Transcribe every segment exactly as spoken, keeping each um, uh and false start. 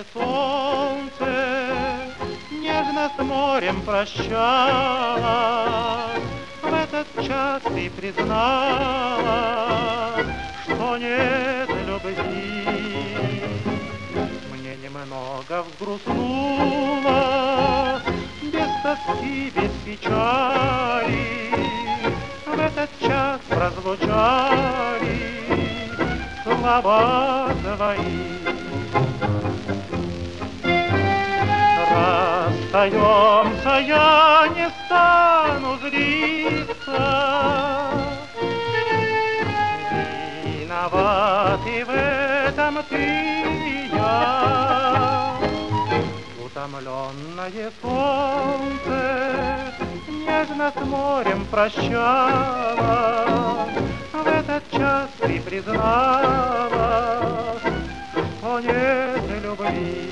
Утомленное солнце нежно с морем прощалось. В этот час ты призналась, что нет любви. Мне немного взгрустнуло, без тоски, без печали. В этот час прозвучали слова твои. Расстаемся, я не стану злиться. Виноваты в этом ты и я. Утомленное солнце нежно с морем прощалось. В этот час ты призналась, что нет любви.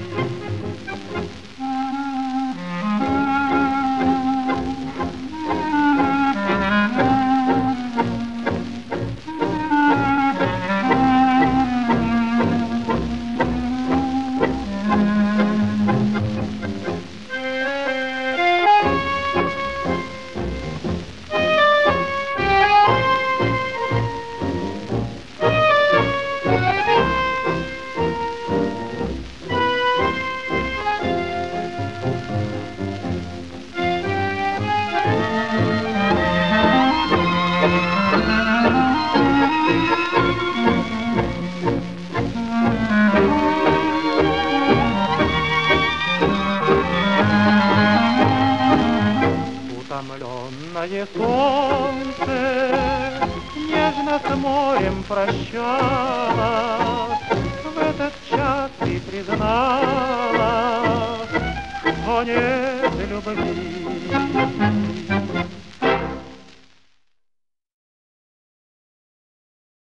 Утомленное солнце нежно с морем прощалось. В этот час ты призналась, что нет любви.